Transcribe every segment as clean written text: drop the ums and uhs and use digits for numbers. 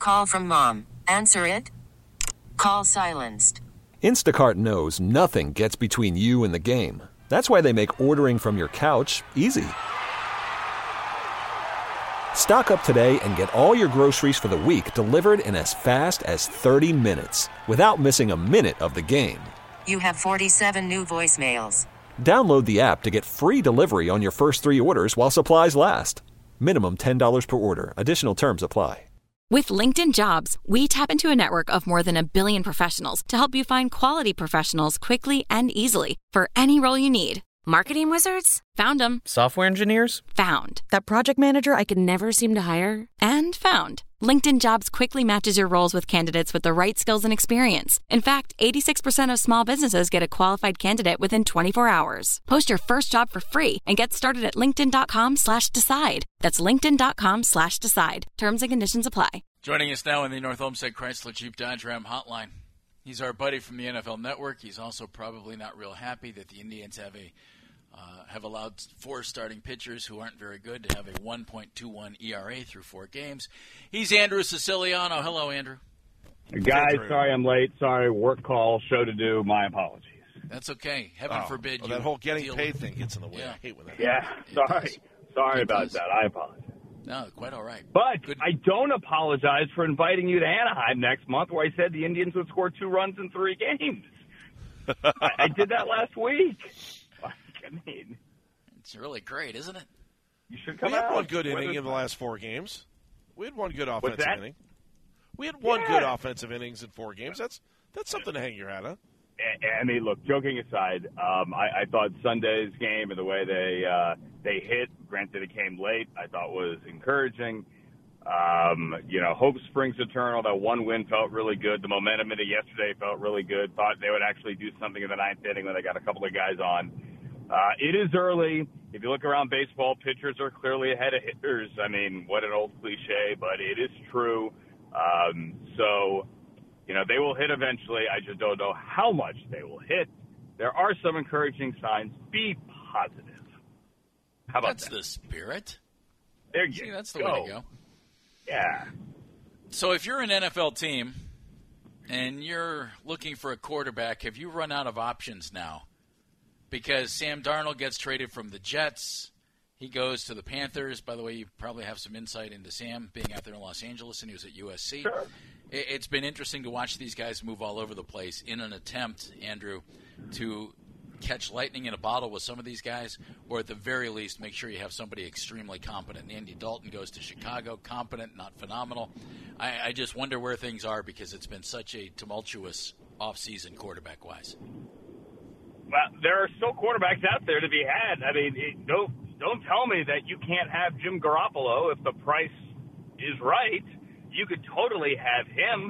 Call from mom. Answer it. Call silenced. Instacart knows nothing gets between you and the game. That's why they make ordering from your couch easy. Stock up today and get all your groceries for the week delivered in as fast as 30 minutes without missing a minute of the game. You have 47 new voicemails. Download the app to get free delivery on your first 3 orders while supplies last. Minimum $10 per order. Additional terms apply. With LinkedIn Jobs, we tap into a network of more than 1 billion professionals to help you find quality professionals quickly and easily for any role you need. Marketing wizards? Found them. Software engineers? Found. That project manager I could never seem to hire? And found. LinkedIn Jobs quickly matches your roles with candidates with the right skills and experience. In fact, 86% of small businesses get a qualified candidate within 24 hours. Post your first job for free and get started at linkedin.com/decide. That's linkedin.com/decide. Terms and conditions apply. Joining us now on the North Olmsted Chrysler Jeep Dodge Ram hotline. He's our buddy from the NFL Network. He's also probably not real happy that the Indians have allowed 4 starting pitchers who aren't very good to have a 1.21 ERA through 4 games. He's Andrew Siciliano. Hello, Andrew. Guys, sorry I'm late. Sorry, work call, show to do. My apologies. That's okay. Heaven forbid you that whole getting paid with... thing gets in the way. Yeah. I hate when that happens. Sorry about that. I apologize. No, quite all right. But I don't apologize for inviting you to Anaheim next month where I said the Indians would score 2 runs in 3 games. I did that last week. I mean, it's really great, isn't it? You should come out. We had out. one good inning in the last 4 games. We had one good offensive inning. We had one Yeah. good offensive innings in 4 games. That's something to hang your hat on. I mean, look, joking aside, I thought Sunday's game and the way they hit, granted it came late, I thought was encouraging. Hope springs eternal. That one win felt really good. The momentum into yesterday felt really good. Thought they would actually do something in the 9th inning when they got a couple of guys on. It is early. If you look around baseball, pitchers are clearly ahead of hitters. I mean, what an old cliche, but it is true. They will hit eventually. I just don't know how much they will hit. There are some encouraging signs. Be positive. How about That's the spirit. There you go. That's the way to go. Yeah. So if you're an NFL team and you're looking for a quarterback, have you run out of options now? Because Sam Darnold gets traded from the Jets. He goes to the Panthers. By the way, you probably have some insight into Sam being out there in Los Angeles, and he was at USC. Sure. It's been interesting to watch these guys move all over the place in an attempt, Andrew, to catch lightning in a bottle with some of these guys, or at the very least make sure you have somebody extremely competent. Andy Dalton goes to Chicago, competent, not phenomenal. I just wonder where things are because it's been such a tumultuous offseason quarterback-wise. Well, there are still quarterbacks out there to be had. I mean, don't tell me that you can't have Jim Garoppolo if the price is right. You could totally have him.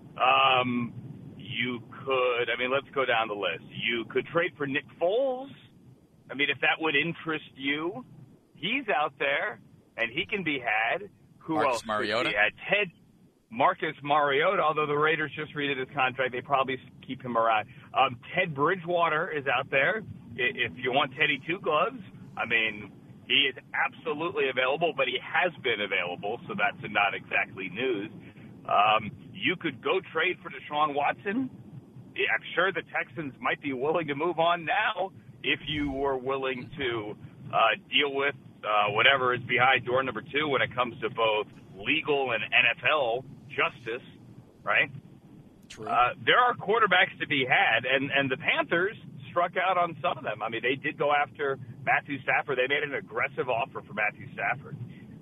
You could, let's go down the list. You could trade for Nick Foles. I mean, if that would interest you, he's out there and he can be had. Who Marcus else? Mariota? Marcus Mariota, although the Raiders just redid his contract, they probably keep him around. Ted Bridgewater is out there. If you want Teddy Two Gloves, he is absolutely available, but he has been available, so that's not exactly news. You could go trade for Deshaun Watson. I'm sure the Texans might be willing to move on now if you were willing to deal with whatever is behind door number 2 when it comes to both legal and NFL justice, right? True. There are quarterbacks to be had, and the Panthers struck out on some of them. They did go after Matthew Stafford. They made an aggressive offer for Matthew Stafford.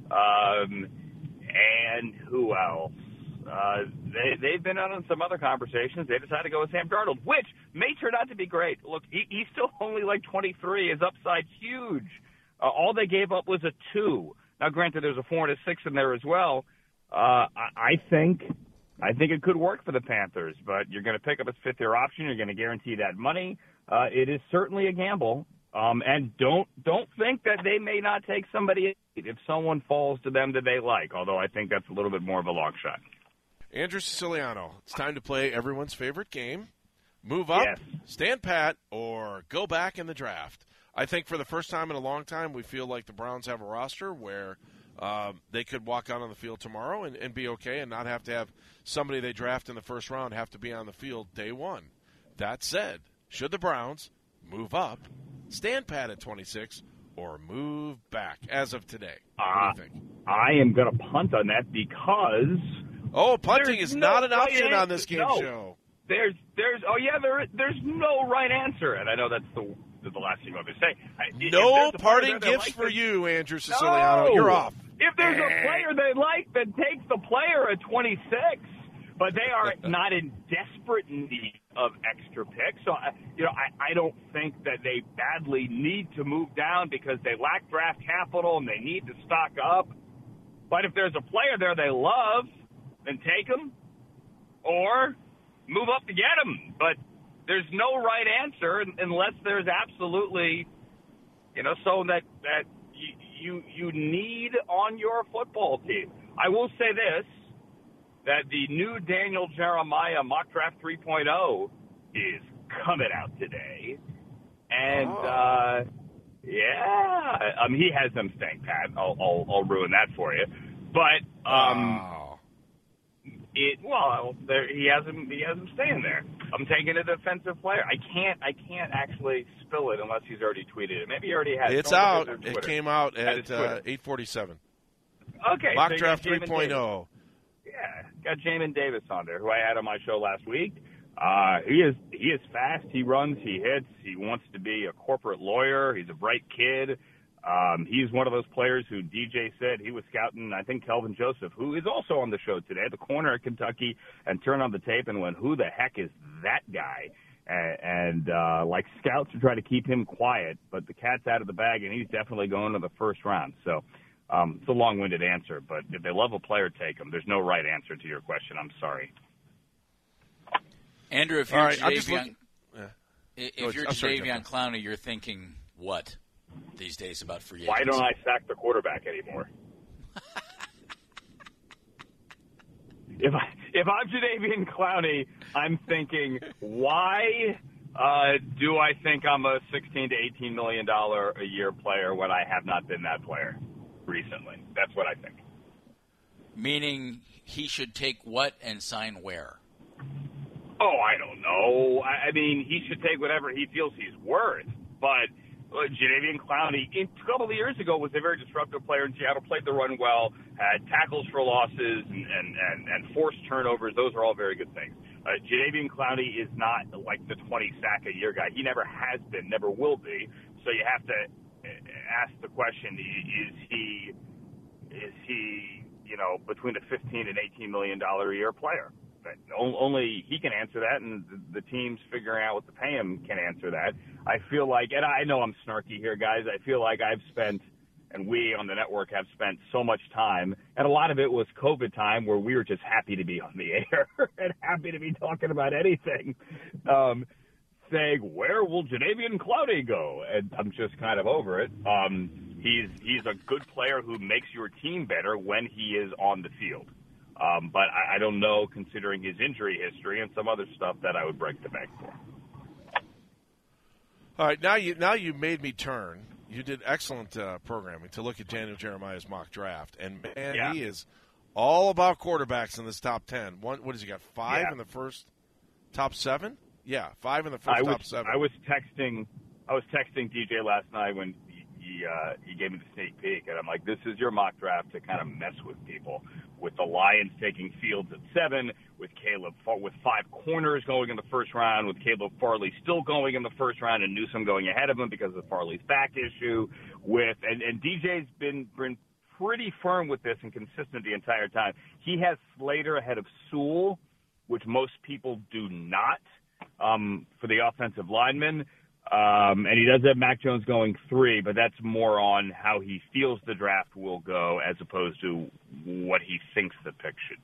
And who else? They've been on some other conversations. They decided to go with Sam Darnold, which may turn out to be great. Look, he's still only like 23. His upside's huge. All they gave up was a 2. Now, granted, there's a 4 and a 6 in there as well. I think it could work for the Panthers, but you're going to pick up his 5th-year option. You're going to guarantee that money. It is certainly a gamble. And don't think that they may not take somebody if someone falls to them that they like, although I think that's a little bit more of a long shot. Andrew Siciliano, it's time to play everyone's favorite game. Move up, stand pat, or go back in the draft. I think for the first time in a long time, we feel like the Browns have a roster where They could walk out on the field tomorrow and be okay and not have to have somebody they draft in the first round have to be on the field day one. That said, should the Browns move up, stand pat at 26, or move back as of today? What do you think? I am going to punt on that because punting is not an option on this game show. There's no right answer, and I know that's the last thing I'm going to say. No parting gifts for you, Andrew Siciliano. No. You're off. If there's a player they like, then take the player at 26. But they are not in desperate need of extra picks. So, I don't think that they badly need to move down because they lack draft capital and they need to stock up. But if there's a player there they love, then take him or move up to get him. But there's no right answer unless there's absolutely, someone that you need on your football team. I will say this, that the new Daniel Jeremiah Mock Draft 3.0 is coming out today. And, he has them staying pat. I'll ruin that for you. But, he has him staying there. I'm taking a defensive player. I can't actually spill it unless he's already tweeted it. Maybe he already has. It's out. It came out at 8:47. Okay. Mock Draft 3.0. Yeah, got Jamin Davis on there, who I had on my show last week. He is fast. He runs. He hits. He wants to be a corporate lawyer. He's a bright kid. He's one of those players who DJ said he was scouting, I think, Kelvin Joseph, who is also on the show today, the corner at Kentucky, and turned on the tape and went, who the heck is that guy? And scouts are trying to keep him quiet, but the cat's out of the bag, and he's definitely going to the first round. So it's a long-winded answer, but if they love a player, take him. There's no right answer to your question. I'm sorry. Andrew, if you're Jadeveon Clowney, you're thinking what these days about free agency? Why don't I sack the quarterback anymore? If I'm Jadeveon Clowney, I'm thinking, why do I think I'm a $16 to $18 million a year player when I have not been that player recently? That's what I think. Meaning he should take what and sign where? Oh, I don't know. I mean, he should take whatever he feels he's worth. But Jadeveon Clowney, a couple of years ago, was a very disruptive player in Seattle, played the run well, had tackles for losses and forced turnovers. Those are all very good things. Jadeveon Clowney is not like the 20-sack-a-year guy. He never has been, never will be. So you have to ask the question, is he between a $15 and $18 million a year player? But only he can answer that, and the teams figuring out what to pay him can answer that. I feel like, and I know I'm snarky here, guys, I feel like I've spent, and we on the network have spent so much time, and a lot of it was COVID time where we were just happy to be on the air and happy to be talking about anything, saying, where will Jadeveon Clowney go? And I'm just kind of over it. He's a good player who makes your team better when he is on the field. But I don't know, considering his injury history and some other stuff, that I would break the bank for. All right, now you made me turn. You did excellent programming to look at Daniel Jeremiah's mock draft, and man, he is all about quarterbacks in this top 10. What has he got? 5 in the first top 7? Yeah, 5 in the first top 7. I was texting DJ last night when he gave me the sneak peek, and I'm like, this is your mock draft to kind of mess with people. With the Lions taking Fields at 7, with 5 corners going in the first round, with Caleb Farley still going in the first round, and Newsome going ahead of him because of Farley's back issue. And DJ's been pretty firm with this and consistent the entire time. He has Slater ahead of Sewell, which most people do not, for the offensive lineman. And he does have Mac Jones going 3, but that's more on how he feels the draft will go as opposed to what he thinks the pick should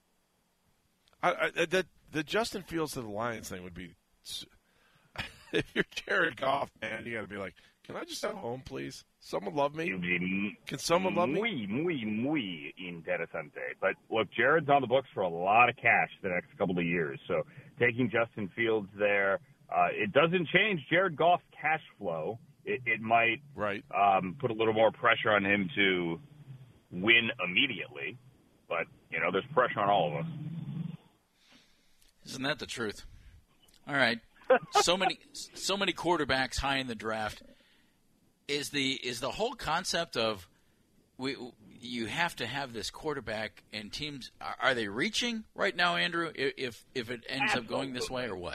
be. The Justin Fields to the Lions thing would be – if you're Jared Goff, man, you got to be like, can I just have a home, please? Someone love me? Can someone love me? Muy interesante. But, look, Jared's on the books for a lot of cash the next couple of years. So taking Justin Fields there – it doesn't change Jared Goff's cash flow. It might put a little more pressure on him to win immediately, but, there's pressure on all of us. Isn't that the truth? All right. So many quarterbacks high in the draft. Is the whole concept of you have to have this quarterback, and teams are they reaching right now, Andrew? If it ends up going this way, or what?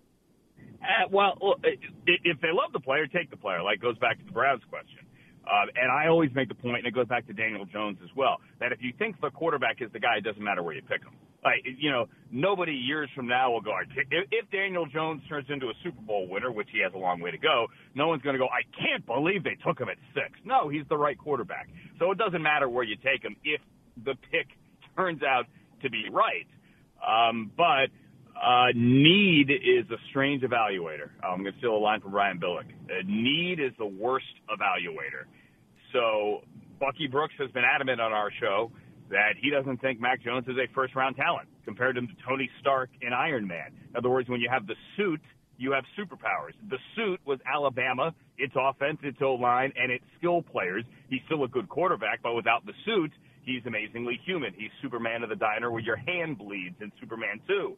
Well, if they love the player, take the player. Like, goes back to the Browns question. And I always make the point, and it goes back to Daniel Jones as well, that if you think the quarterback is the guy, it doesn't matter where you pick him. Like, nobody years from now will go, if Daniel Jones turns into a Super Bowl winner, which he has a long way to go, no one's going to go, I can't believe they took him at 6. No, he's the right quarterback. So it doesn't matter where you take him if the pick turns out to be right. But need is a strange evaluator. I'm going to steal a line from Ryan Billick. Need is the worst evaluator. So Bucky Brooks has been adamant on our show that he doesn't think Mac Jones is a first-round talent, compared him to Tony Stark in Iron Man. In other words, when you have the suit, you have superpowers. The suit was Alabama, its offense, its O-line, and its skill players. He's still a good quarterback, but without the suit, he's amazingly human. He's Superman of the diner where your hand bleeds in Superman 2.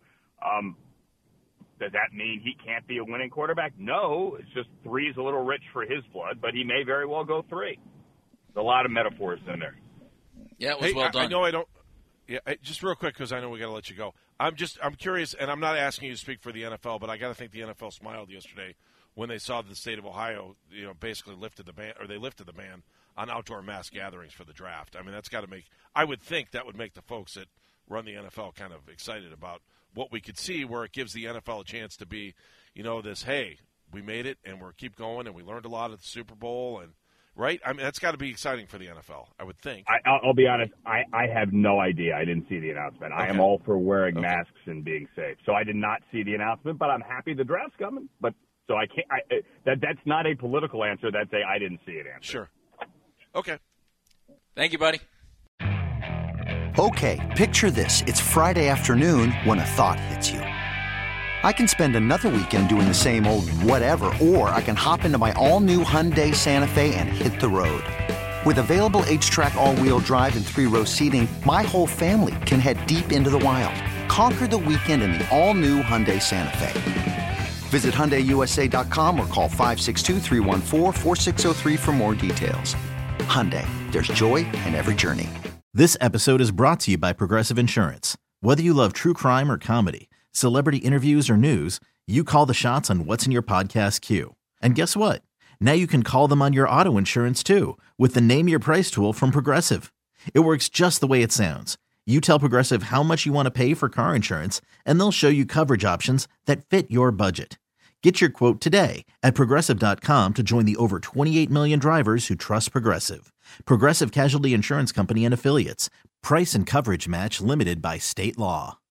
Does that mean he can't be a winning quarterback? No, it's just 3 is a little rich for his blood, but he may very well go 3. There's a lot of metaphors in there. Yeah, it was well done. I know I don't. Yeah, just real quick, because I know we got to let you go. I'm curious, and I'm not asking you to speak for the NFL, but I got to think the NFL smiled yesterday when they saw the state of Ohio, basically lifted the ban on outdoor mass gatherings for the draft. I mean, that's got to make. I would think that would make the folks that run the NFL kind of excited about what we could see, where it gives the NFL a chance to be, this, hey, we made it and we're keep going and we learned a lot at the Super Bowl, and right? I mean, that's got to be exciting for the NFL, I would think. I'll be honest, I have no idea. I didn't see the announcement. Okay. I am all for wearing masks and being safe. So I did not see the announcement, but I'm happy the draft's coming. But so I can't. That's not a political answer. That's a I didn't see it answer. Sure. Okay. Thank you, buddy. Okay, picture this. It's Friday afternoon when a thought hits you. I can spend another weekend doing the same old whatever, or I can hop into my all-new Hyundai Santa Fe and hit the road. With available H-Track all-wheel drive and 3-row seating, my whole family can head deep into the wild. Conquer the weekend in the all-new Hyundai Santa Fe. Visit HyundaiUSA.com or call 562-314-4603 for more details. Hyundai, there's joy in every journey. This episode is brought to you by Progressive Insurance. Whether you love true crime or comedy, celebrity interviews or news, you call the shots on what's in your podcast queue. And guess what? Now you can call them on your auto insurance too, with the Name Your Price tool from Progressive. It works just the way it sounds. You tell Progressive how much you want to pay for car insurance, and they'll show you coverage options that fit your budget. Get your quote today at Progressive.com to join the over 28 million drivers who trust Progressive. Progressive Casualty Insurance Company and Affiliates. Price and coverage match limited by state law.